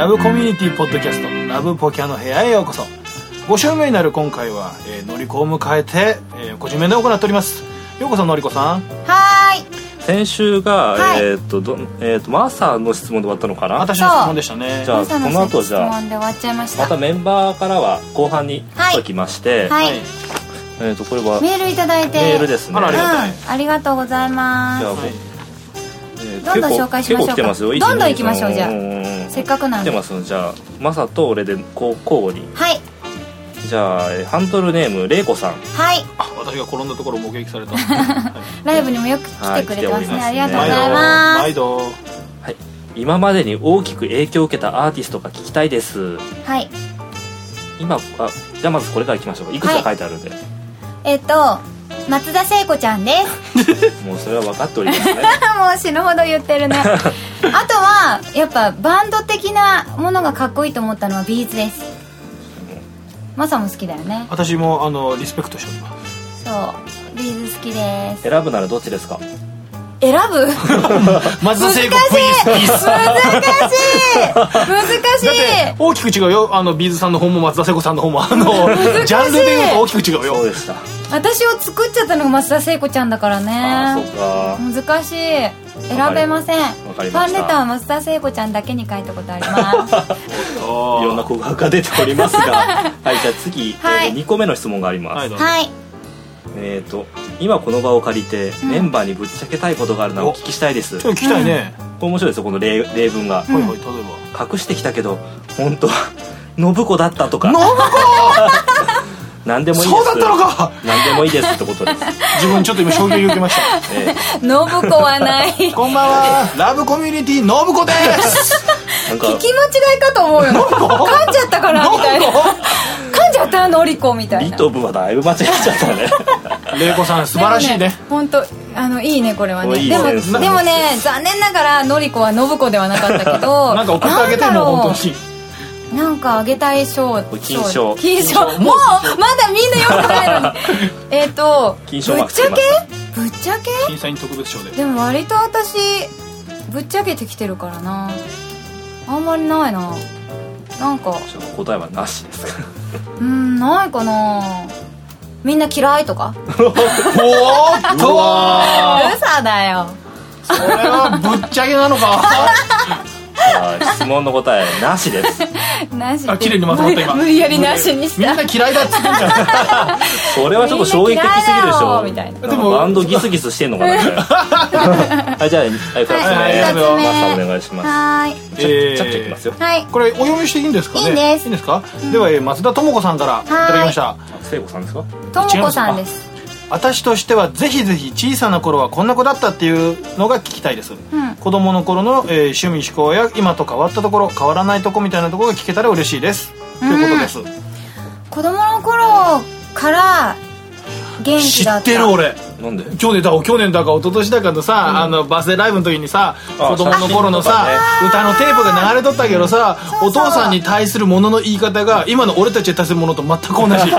ラブコミュニティポッドキャストラブポキャの部屋へようこそ。5週目になる今回は、のりこを迎えて、個人面で行っております。ようこそのりこさん。 はーい。 先週が、 はい、 マサの質問で終わったのかな。 私の質問でしたね。 じゃあこの後じゃあ質問で終わっちゃいました。 またメンバーからは後半に来ときまして、 はい、 これはメールいただいて。 メールですね。 ありがたい、 ありがとうございます。 じゃあ、 どんどん紹介しましょうか。 結構来てますよ。 どんどん行きましょう。じゃあせっかくなんで来てますの。じゃあマサと俺で交互に。 はい。 じゃあハンドルネームれいこさん。 はい。 私が転んだところを目撃されたライブにもよく来てくれてますね、 はい、 ありがとうございます。 毎度、 はい、今までに大きく影響を受けたアーティストが聞きたいです。 はい。 今じゃあまずこれからいきましょう。いくつか書いてあるんで、 松田聖子ちゃんですもうそれは分かっておりますねもう死ぬほど言ってるねあとはやっぱバンド的なものがかっこいいと思ったのはビーズです。マサも好きだよね。 私もリスペクトしております。 そうビーズ好きです。 選ぶならどっちですか。 選ぶ松田聖子難しいだって大きく違うよ。ビーズさんの方も松田聖子さんの方もジャンルで言うと大きく違うよ。 そうでした。 私を作っちゃったのが松田聖子ちゃんだからね。 あ、そうか。 難しい。選べません。 わかりました。 ファンレターは松田聖子ちゃんだけに書いたことありますいろんな告白が出ておりますがはい、じゃあ次、2個目の質問があります。 はい。 今この場を借りて、メンバーにぶっちゃけたいことがあるのをお聞きしたいです。 ちょっと聞きたいね。 これ面白いですよ、この例文が。 はいはい、例えば隠してきたけど本当は信子だったとか。 信子何でもいいです。 そうだったのか。 何でもいいですってことです。 自分ちょっと今衝撃を受けました信子はないこんばんは、ラブコミュニティ信子ですなんか聞き間違いかと思うよ噛んじゃったからみたいな噛んじゃったのりこみたいな。 リとブはだいぶ間違えちゃったねれいこさん素晴らしいね。 本当いいねこれはね。 いいでもね残念ながらのりこは信子ではなかったけどなんか送ってあげても本当になんかあげたい賞。 金賞。 もうまだみんな読んでないのに金賞マークぶっちゃけ審査員特別賞で。 でも割と私ぶっちゃけてきてるからな。あんまりないな。なんか答えはなしですないかな。みんな嫌いとかおーっと嘘だよ。 それはぶっちゃけなのか質問の答えなしですなし。 綺麗にまとまった今。 無理やりなしにした。 みんな嫌いだっつってんじゃんそれはちょっと衝撃的すぎるでしょ。 みたいな。 でもバンドギスギスしてんのかなはい、じゃあ2つ目、 マサお願いします。 はい。 ちゃっちゃいきますよ。 はい。 これお読みしていいんですかね。 いいです。 いいんですか。では松田智子さんからいただきました。 聖子さんですか。 智子さんです。 私としてはぜひぜひ小さな頃はこんな子だったっていうのが聞きたいです。子供の頃の趣味思考や今と変わったところ変わらないとこみたいなところが聞けたら嬉しいですということです。 子供の頃から元気だった。 知ってる俺。 なんで去年だか一昨年だかのさ、バースデーライブの時にさ子供の頃のさ、歌のテープが流れとったけどさ、お父さんに対するものの言い方が今の俺たちに対するものと全く同じ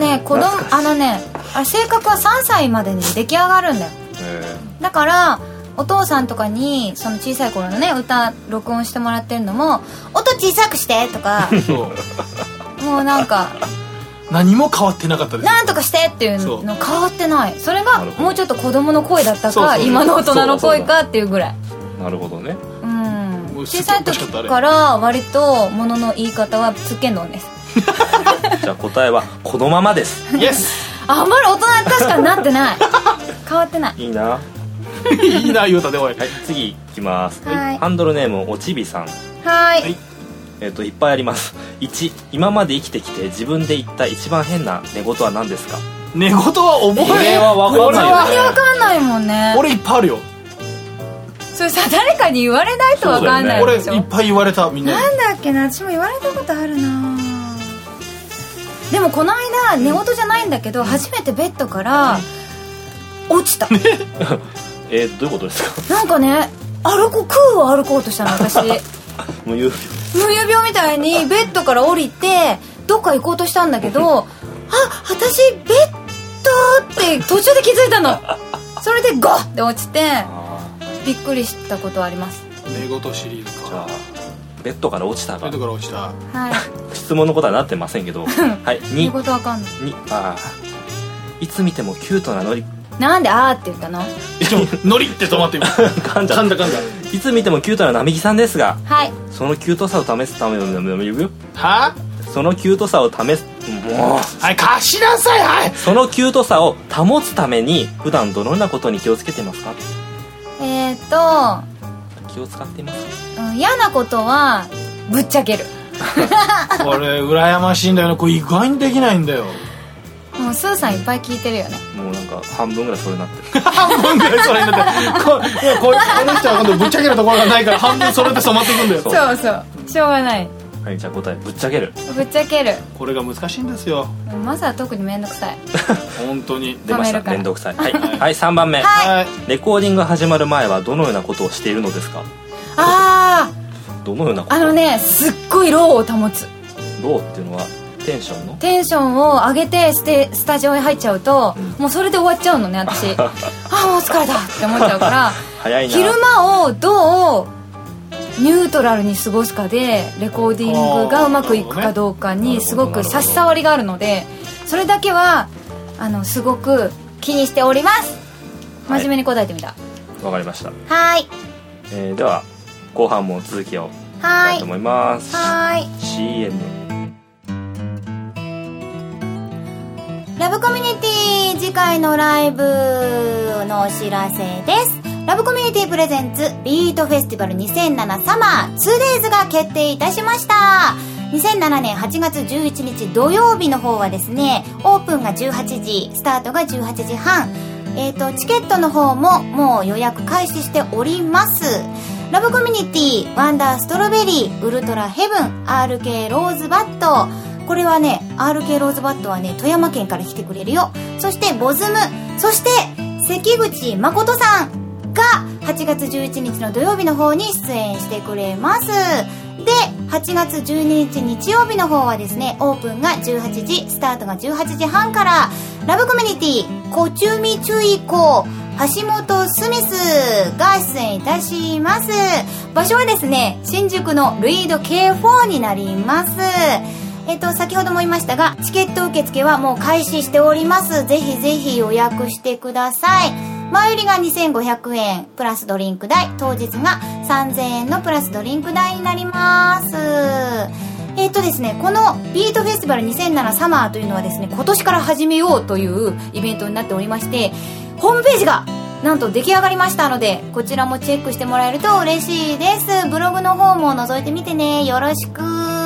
性格は3歳までに出来上がるんだよ。だからお父さんとかにその小さい頃のね歌録音してもらってるのも音小さくしてとかもうなんか何も変わってなかったです。 なんとかしてっていうの変わってない。それがもうちょっと子供の声だったか今の大人の声かっていうぐらい。 なるほどね。 小さい時から割と物の言い方はつっけんどんですじゃあ答えはこのままです。 イエスあんまり大人確かになってない変わってない。 いいないいな言うたでおい。 はい、次いきます。 はい、 ハンドルネームおちびさん。 はい、 いっぱいあります。1、今まで生きてきて自分で言った一番変な寝言は何ですか。 寝言は覚えこれは分かんないよね。 分かんないもんね。 俺いっぱいあるよ。 それさ誰かに言われないと分かんないでしょ。 俺いっぱい言われた。みんななんだっけな、私も言われたことあるな。でもこの間寝言じゃないんだけど、初めてベッドから落ちたどういうことですか。 なんかね空を歩こうとしたの私無遊病みたいにベッドから降りてどっか行こうとしたんだけど私ベッドって途中で気づいたのそれでゴッって落ちてびっくりしたことはあります。 寝言シリーズか。 じゃあベッドから落ちたが、 ベッドから落ちた。 はい。 質問の答えになってませんけどはい。 言うことわかんない。 いつ見てもキュートなノリ。 なんであーって言ったの？ ノリって止まってみる。 噛んだ。いつ見てもキュートな並木さんですが、 はい。 そのキュートさを試すためのは？ そのキュートさを試す、もうはい、貸しなさい。はい。 そのキュートさを保つために普段どのようなことに気をつけてますか？気を使っていますか？ 嫌なことはぶっちゃける。 これ羨ましいんだよね。これ意外にできないんだよ。 もうスーさんいっぱい聞いてるよね。 もうなんか半分ぐらいそれになってる。 半分ぐらいそれになってこの人は今度ぶっちゃけるところがないから半分それで染まっていくんだよ。 そうそうしょうがない。 はい、じゃあ答えぶっちゃける。 ぶっちゃける。 これが難しいんですよ。 まずは特にめんどくさい。 本当に出ました。めんどくさい。はい、はい、3番目、 はい。 レコーディングが始まる前はどのようなことをしているのですか？どのようなこと？ すっごいローを保つ。 ローっていうのはテンションを上げてスタジオに入っちゃうと、もうそれで終わっちゃうのね私。もう疲れたって思っちゃうから早いな。 昼間をどうニュートラルに過ごすかでレコーディングがうまくいくかどうかにすごく差し障りがあるので、それだけはすごく気にしております。真面目に答えてみた。 わかりました。 はい。 では後半も続きをしたいと思います。 はい。 CM。 ラブコミュニティ次回のライブのお知らせです。ラブコミュニティプレゼンツビートフェスティバル2007サマー 2days が決定いたしました。2007年8月11日土曜日の方はですね、オープンが18時、スタートが18時半。チケットの方ももう予約開始しております。ラブコミュニティ、ワンダーストロベリー、ウルトラヘブン、RK ローズバット。これはね、RK ローズバットはね、富山県から来てくれるよ。そしてボズム、そして関口誠さんが8月11日の土曜日の方に出演してくれます。で、8月12日日曜日の方はですね、オープンが18時、スタートが18時半から、ラブコミュニティ、コチュミチュイコ、橋本スミスが出演いたします。場所はですね、新宿のルイード K4 になります。先ほども言いましたが、チケット受付はもう開始しております。ぜひぜひ予約してください。前売りが2500円プラスドリンク代、当日が3000円のプラスドリンク代になります。ですね、このビートフェスティバル2007サマーというのはですね、今年から始めようというイベントになっておりまして、ホームページがなんと出来上がりましたので、こちらもチェックしてもらえると嬉しいです。ブログの方も覗いてみてね。よろしく。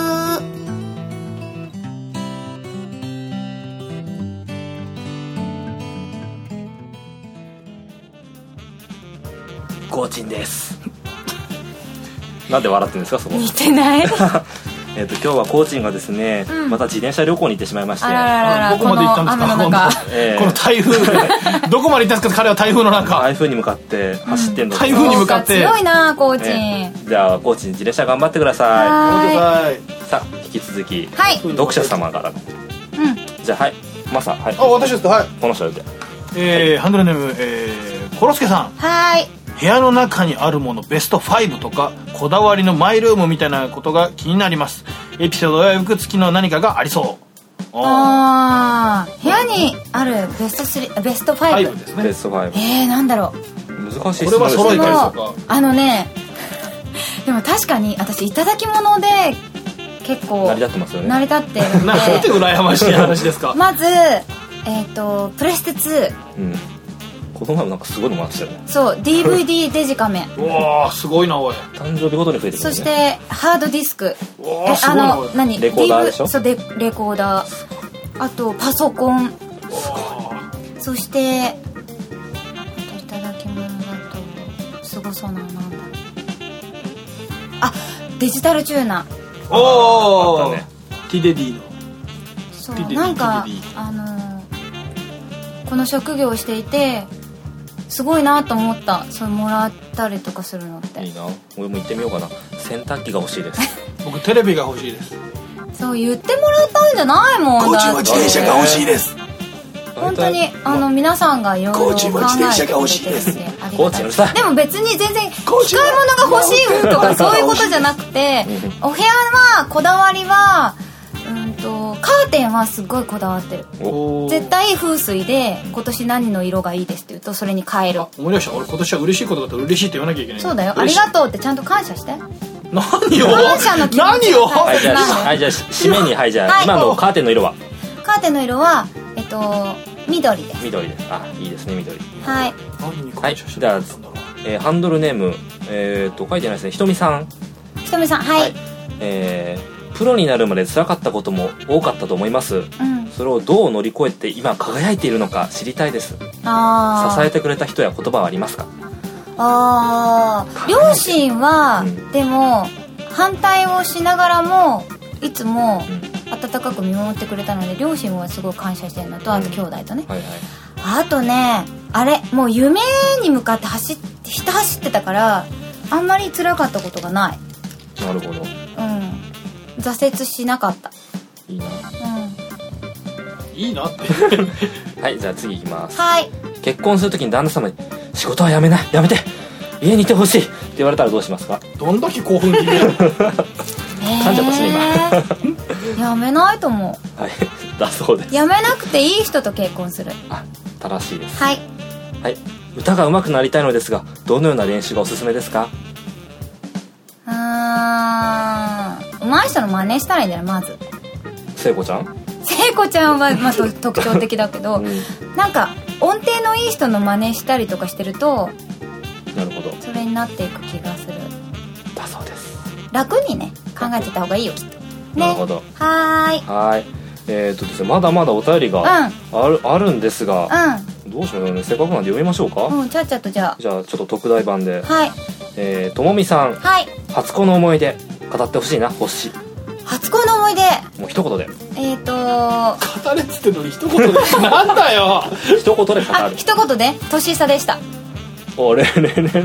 コーチンですなんで笑ってるんですかそこ。 似てない今日はコーチンがですね、また自転車旅行に行ってしまいまして、 どこまで行ったんですかこの台風どこまで行ったんですか彼は。台風の中、 台風に向かって走ってんの、 台風に向かって強いなコーチン、 じゃあコーチン自転車頑張ってください。さあ引き続き、読者様から、じゃあはいマサ、はい、 私ですか。はい、 この人で、 ハンドルネーム、コロスケさん。 はい。 部屋の中にあるものベスト5とか、こだわりのマイルームみたいなことが気になります。エピソードや服付きの何かがありそう。 部屋にあるベスト3、ベスト5 ですね。 ベスト5、 なんだろう、難しい。 これは揃えたりとか。 でも確かに私いただき物で結構成り立ってますよね。 成り立ってるんで。 なんて羨ましい話ですか。 まずプレステ2、 この前もなんかすごいのもらってたよね。 そう、DVD デジカメうわーすごいなおい。 誕生日ごとに増えてくるね。 そしてハードディスク、何レコーダーでしょ。 そうでレコーダー、あとパソコン、そしていただき物だとすごそうなのなんだ、デジタルチューナー。 おお、ティデディの。 そうなんかこの職業をしていてすごいなと思った。それもらったりとかするのっていいな。俺も行ってみようかな。洗濯機が欲しいです僕テレビが欲しいです。 そう言ってもらったんじゃないもん。 コーチは自転車が欲しいです。 本当に皆さんがいろいろ考えてくれてあコーチうるさい。 でも別に全然機械物が欲しいとかそういうことじゃなくて、お部屋はこだわりはカーテンはすごいこだわってる。絶対風水で今年何の色がいいですって言うとそれに変える。 思い出した。俺今年は嬉しいことだったら嬉しいって言わなきゃいけない。 そうだよ、ありがとうってちゃんと感謝して。 何を感謝の気持ちが大切なんだよ。 はい、じゃあ締めに、はい、じゃあ今のカーテンの色は？ カーテンの色は緑です。 緑です。あ、いいですね、緑。 はい。 はい、じゃあハンドルネーム書いてないですね。ひとみさん。 ひとみさん、はい。 プロになるまで辛かったことも多かったと思います、それをどう乗り越えて今輝いているのか知りたいです。支えてくれた人や言葉はありますか？ 両親は、でも反対をしながらもいつも温かく見守ってくれたので、両親はすごい感謝してるのと、あと兄弟とね、あとね、あれもう夢に向かって走ってたからあんまり辛かったことがない。 なるほど。 挫折しなかった。 いいな。 いいなってはい、じゃあ次いきます。 はい。 結婚するときに旦那様に仕事はやめない、やめて、家にいてほしいって言われたらどうしますか？ どんだけ興奮気味や噛んじゃったしね今やめないと思う。はい、だそうです。 やめなくていい人と結婚する。 あ、正しいです。 はい。 はい、歌が上手くなりたいのですがどのような練習がおすすめですか？ 上手い人の真似したらいいんじゃない？まず聖子ちゃんは、特徴的だけど、なんか音程のいい人の真似したりとかしてると、 なるほど、 それになっていく気がする。 だそうです。 楽にね考えてた方がいいよきっとね。 なるほど。 はい。 ですね、まだまだお便りがあるんですが、どうしようね、せっかくなんで読みましょうか。 ちゃっちゃとじゃあちょっと特大版で。 はい。 ともみさん、 はい。 初恋の思い出語ってほしいな。星。 初恋の思い出、 もう一言で。 語れっつってんのに一言でなんだよ一言で語る。 一言で年下でした。 おや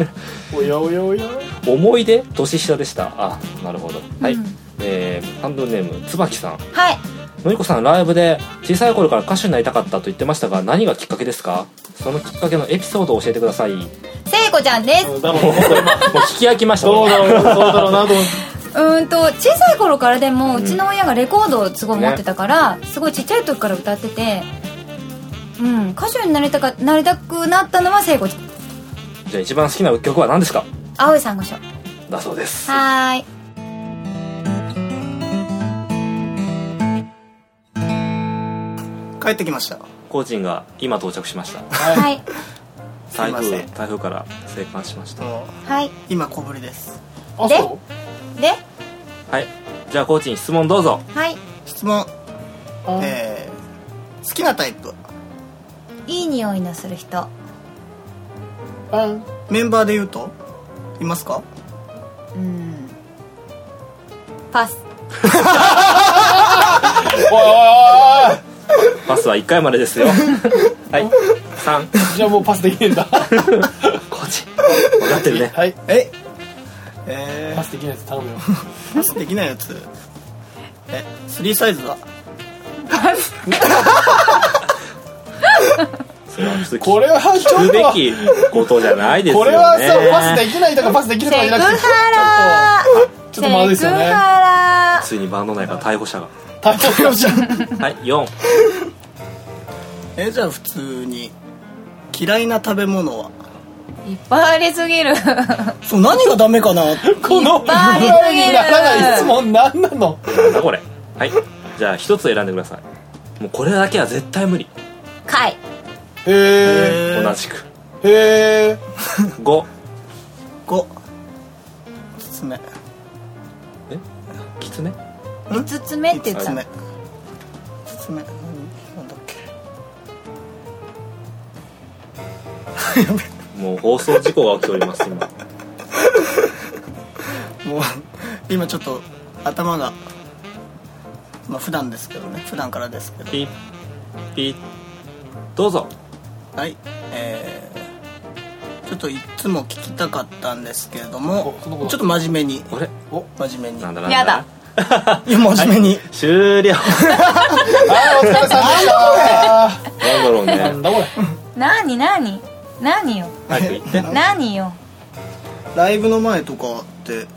思い出年下でした。あ、なるほど。はい。ハンドルネームつばきさん。 はい。 のりこさん、ライブで小さい頃から歌手になりたかったと言ってましたが、何がきっかけですか？そのきっかけのエピソードを教えてください。 聖子ちゃんです。 もう聞き飽きました。 そうだろうなと思って。 小さい頃からでも、うちの親がレコードをすごい持ってたから、すごいちっちゃい時から歌ってて、歌手になりたくなったのは聖子ちゃん。 じゃあ一番好きな曲は何ですか？ 青い珊瑚礁だそうです。 はーい。 帰ってきました。 コーチンが今到着しました。 はい。 台風から生還しました。 はい。 今小ぶりです。 あ、そう？ で、 はい。じゃあコーチン質問どうぞ。 はい。 質問。好きなタイプ。 いい匂いのする人。 メンバーで言うといますか？ パス。 おいパスは1回までですよ。はい。3。 じゃあもうパスできねえんだ。 コーチ分かってるね。 はい。 パスできないやつ頼むよ。 パスできないやつ。3サイズは？ これはちょっと聞くべきことじゃないですよね。 これはさ、パスできないとかパスできるとかじゃなくて、ちょっとまずいですよね。 ついにバンド内から逮捕者が。 逮捕者。 はい、4。 じゃあ普通に嫌いな食べ物は？ いっぱいありすぎる。 そう、何がダメかな。 このいっぱいありすぎる。 ならない質問なんなの？ なんだこれ。はい。じゃあ一つ選んでください。もうこれだけは絶対無理。 貝。 同じく。5。 きつめ。 きつめ？ 5つ目って言った。 きつめ。なんだっけ。 もう放送事故が起きております今。 もう今ちょっと頭が、普段ですけどね、普段からですけど。 ピッピッどうぞ。 はい。ちょっといつも聞きたかったんですけれども、ちょっと真面目に。真面目に。 なんだやだ。 いや、真面目に。 終了。 お疲れ様でした。 なんだろうね。 なんだこれ。 何？ 何よ早く言って何よ。 ライブの前とかって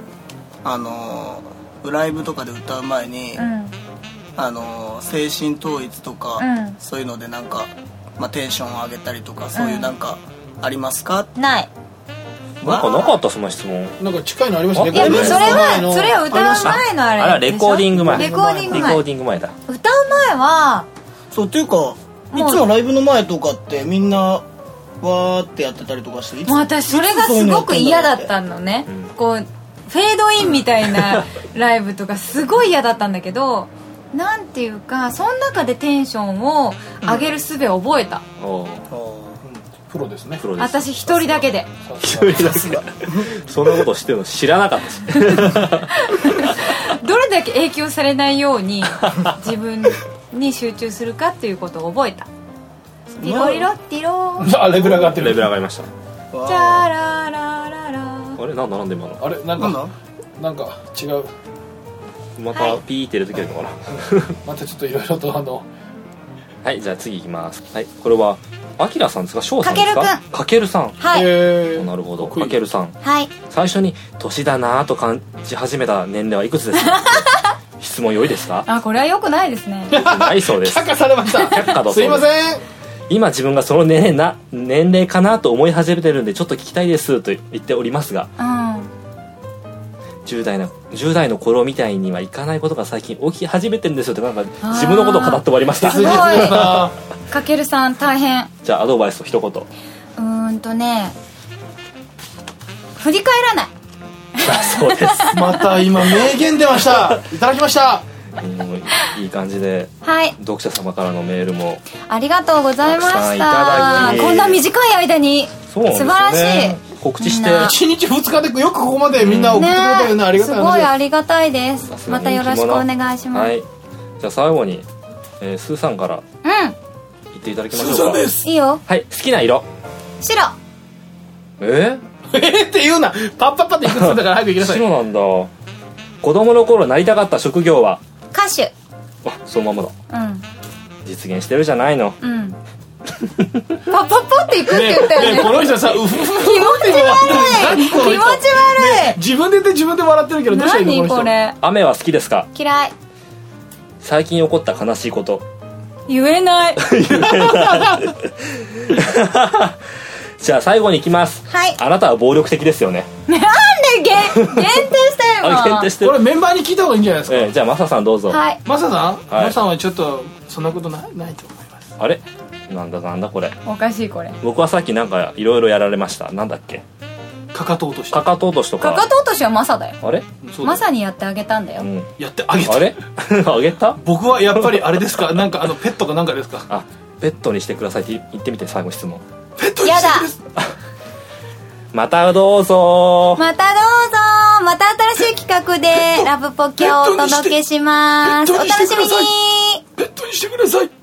ライブとかで歌う前に、精神統一とか、そういうのでなんか、テンションを上げたりとか、そういうなんかありますか？ ない。 なんかなかったその質問。 なんか近いのありましたね。 いや、それは歌う前のあれでしょ。 レコーディング前。 レコーディング前だ。 歌う前はそうっていうか、いつもライブの前とかってみんなわーってやってたりとかして、 もう私それがすごく嫌だったのね。こうフェードインみたいなライブとかすごい嫌だったんだけど、なんていうかその中でテンションを上げる術を覚えた。 プロですね。 私一人だけで。 一人だけ。そんなことしてるの知らなかったし。 どれだけ影響されないように自分に集中するかっていうことを覚えた。ティロリロティロー。 レベル上がってる。 レベル上がりました。 チャララララ。 あれなんで今の？ あれなんか違う。 またピーって入れてくるのかな。 またちょっといろいろとはい、じゃあ次いきます。はい、これはアキラさんですか、翔さんですか？かけるさん。 はい。 なるほど。かけるさん。 はい。 最初に年だなぁと感じ始めた年齢はいくつですか？質問良いですか？ これは良くないですね。 ないそうです。 却下されました。 却下だそうです。 すいません。 今自分がその年齢かなと思い始めてるんでちょっと聞きたいですと言っておりますが、10代の頃みたいにはいかないことが最近起き始めてるんですよって、なんか自分のことを語って終わりました。 すごい。かけるさん大変。 じゃあアドバイスを一言。 振り返らない。 そうです。 また今名言出ました。いただきました。 いい感じで、 はい、 読者様からのメールもありがとうございました。 いただき、 こんな短い間に素晴らしい。 告知して 1日2日でよくここまでみんな送ってくれたよね。ありがたい話です。 すごいありがたいです。またよろしくお願いします。 はい、じゃあ最後に、スーさんから言っていただきましょうか。 スーさんです。 いいよ。 はい、好きな色。 白。 って言うな。パッパッパっていくつだから早く行きなさい。 白なんだ。子供の頃なりたかった職業は？ 歌手。 そのままだ。実現してるじゃないの。 パッパッパっていくって言ったよね。 この人さ、気持ち悪い。気持ち悪い。 自分で言って自分で笑ってるけど、どうしたらいいのこの人。 雨は好きですか？ 嫌い。 最近起こった悲しいこと。 言えない。 じゃあ最後に行きます。 はい。 あなたは暴力的ですよね。 なんで限定してるの？ 限定してる。 これメンバーに聞いた方がいいんじゃないですか。 じゃあマサさんどうぞ。 はい。 マサさん？マサさんはちょっとそんなことないと思います。 あれ？なんだこれ。 おかしいこれ。 僕はさっきなんかいろいろやられました。なんだっけ？ かかと落とし。 かかと落としとか。 かかと落としはマサだよ。 あれ？ マサにやってあげたんだよ。 やってあげた。 あれ？あげた？ 僕はやっぱりあれですか。なんかペットかなんかですか。 ペットにしてくださいって言ってみて。最後質問。 ペットにしてください。 またどうぞ。 また新しい企画でラブポケをお届けします。お楽しみに。 ペットにしてください。